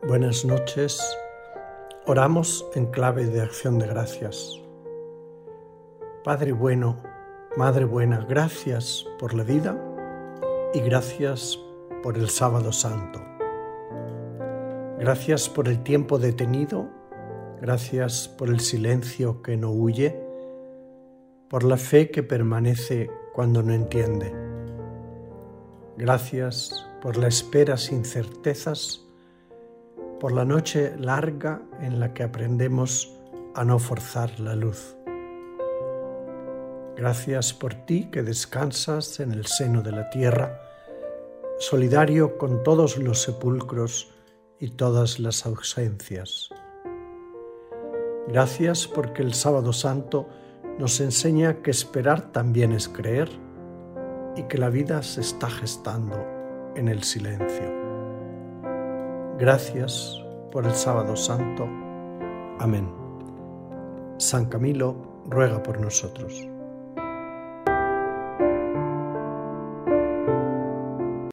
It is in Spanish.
Buenas noches. Oramos en clave de acción de gracias. Padre bueno, Madre buena, gracias por la vida y gracias por el Sábado Santo. Gracias por el tiempo detenido, gracias por el silencio que no huye, por la fe que permanece cuando no entiende. Gracias por la espera sin certezas, por la noche larga en la que aprendemos a no forzar la luz. Gracias por ti que descansas en el seno de la tierra, solidario con todos los sepulcros y todas las ausencias. Gracias porque el Sábado Santo nos enseña que esperar también es creer y que la vida se está gestando en el silencio. Gracias por el Sábado Santo. Amén. San Camilo ruega por nosotros.